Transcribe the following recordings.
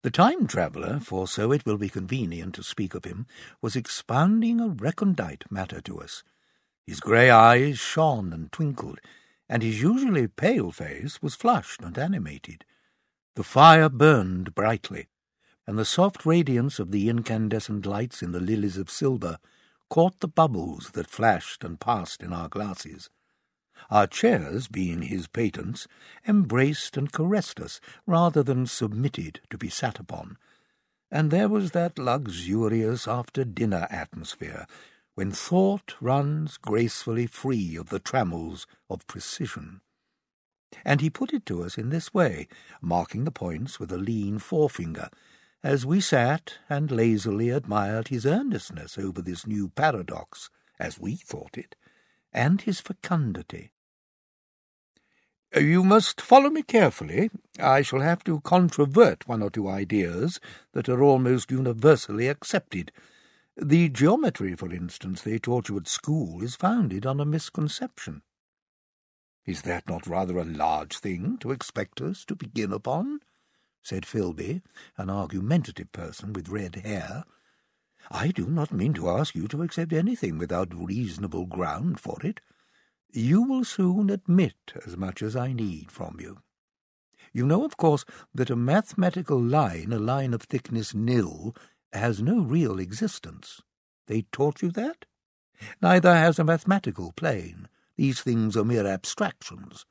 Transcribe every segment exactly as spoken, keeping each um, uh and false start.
The time-traveller, for so it will be convenient to speak of him, was expounding a recondite matter to us. His grey eyes shone and twinkled, and his usually pale face was flushed and animated. The fire burned brightly, and the soft radiance of the incandescent lights in the lilies of silver caught the bubbles that flashed and passed in our glasses. Our chairs, being his patents, embraced and caressed us rather than submitted to be sat upon, and there was that luxurious after-dinner atmosphere when thought runs gracefully free of the trammels of precision. And he put it to us in this way, marking the points with a lean forefinger, as we sat and lazily admired his earnestness over this new paradox, as we thought it, and his fecundity. "You must follow me carefully. I shall have to controvert one or two ideas that are almost universally accepted. The geometry, for instance, they taught you at school is founded on a misconception." "Is that not rather a large thing to expect us to begin upon?" said Filby, an argumentative person with red hair. "I do not mean to ask you to accept anything without reasonable ground for it. You will soon admit as much as I need from you. You know, of course, that a mathematical line, a line of thickness nil, has no real existence. They taught you that? Neither has a mathematical plane. These things are mere abstractions."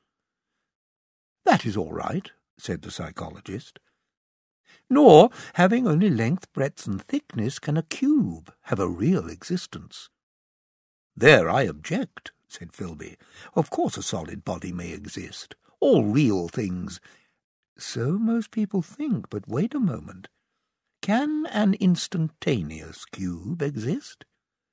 "That is all right," said the psychologist. "Nor, having only length, breadth, and thickness, can a cube have a real existence." "There I object," said Filby. "Of course a solid body may exist. All real things—" "So most people think, but wait a moment. Can an instantaneous cube exist?"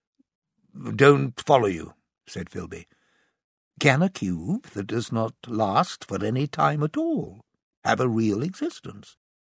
"Don't follow you," said Filby. "Can a cube that does not last for any time at all have a real existence?"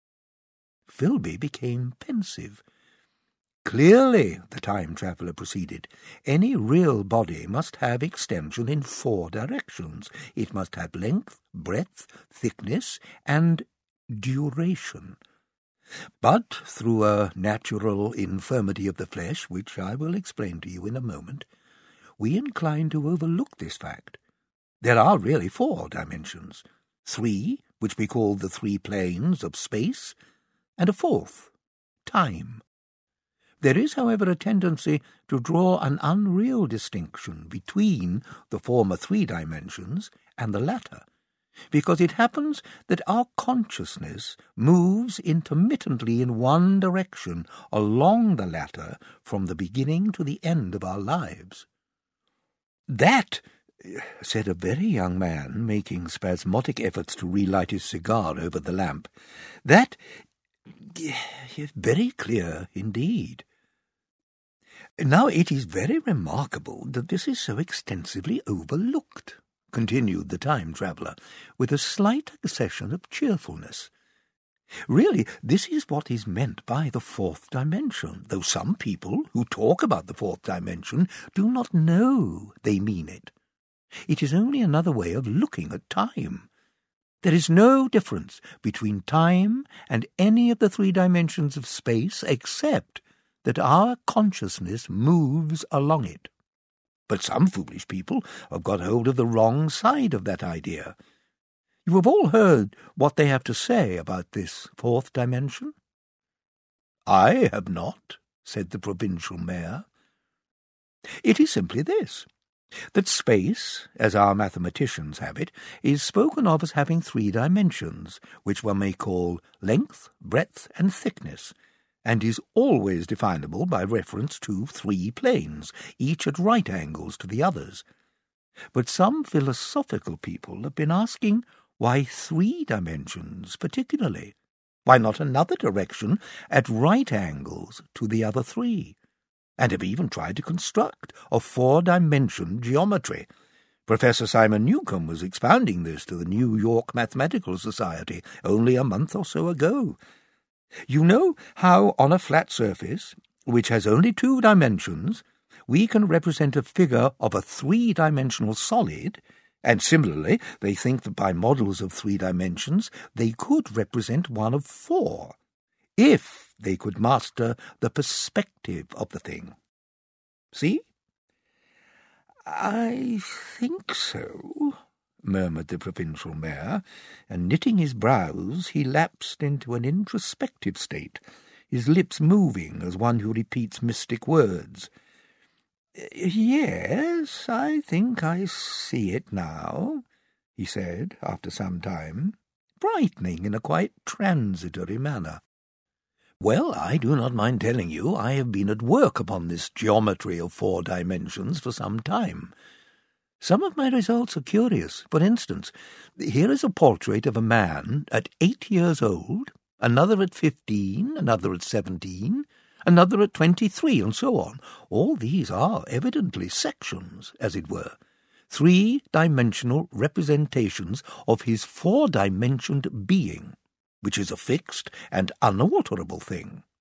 Filby became pensive. "Clearly," the time-traveller proceeded, "any real body must have extension in four directions. It must have length, breadth, thickness, and duration. But through a natural infirmity of the flesh, which I will explain to you in a moment, we incline to overlook this fact. There are really four dimensions, three, which we call the three planes of space, and a fourth, time. There is, however, a tendency to draw an unreal distinction between the former three dimensions and the latter, because it happens that our consciousness moves intermittently in one direction along the latter from the beginning to the end of our lives." "That," said a very young man, making spasmodic efforts to relight his cigar over the lamp, "that is very clear indeed. Now it is very remarkable that this is so extensively overlooked," continued the time-traveller, with a slight accession of cheerfulness. "Really, this is what is meant by the fourth dimension, though some people who talk about the fourth dimension do not know they mean it. It is only another way of looking at time. There is no difference between time and any of the three dimensions of space except that our consciousness moves along it. But some foolish people have got hold of the wrong side of that idea. You have all heard what they have to say about this fourth dimension?" "I have not," said the provincial mayor. "It is simply this, that space, as our mathematicians have it, is spoken of as having three dimensions, which one may call length, breadth, and thickness, and is always definable by reference to three planes, each at right angles to the others. But some philosophical people have been asking why three dimensions particularly? Why not another direction at right angles to the other three? And have even tried to construct a four-dimension geometry. Professor Simon Newcomb was expounding this to the New York Mathematical Society only a month or so ago. You know how on a flat surface, which has only two dimensions, we can represent a figure of a three-dimensional solid, and similarly they think that by models of three dimensions they could represent one of four. if they could master the perspective of the thing. See? I think so, murmured the provincial mayor, and knitting his brows he lapsed into an introspective state, his lips moving as one who repeats mystic words. Yes, I think I see it now, he said, after some time, brightening in a quite transitory manner. Well, I do not mind telling you I have been at work upon this geometry of four dimensions for some time. Some of my results are curious. For instance, here is a portrait of a man at eight years old, another at fifteen, another at seventeen, another at twenty-three, and so on. All these are evidently sections, as it were, three-dimensional representations of his four-dimensioned being, which is a fixed and unalterable thing.